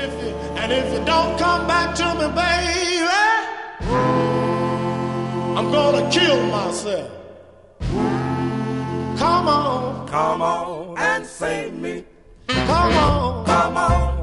if you don't come back to me, baby, I'm gonna kill myself. Come on and save me. Come on.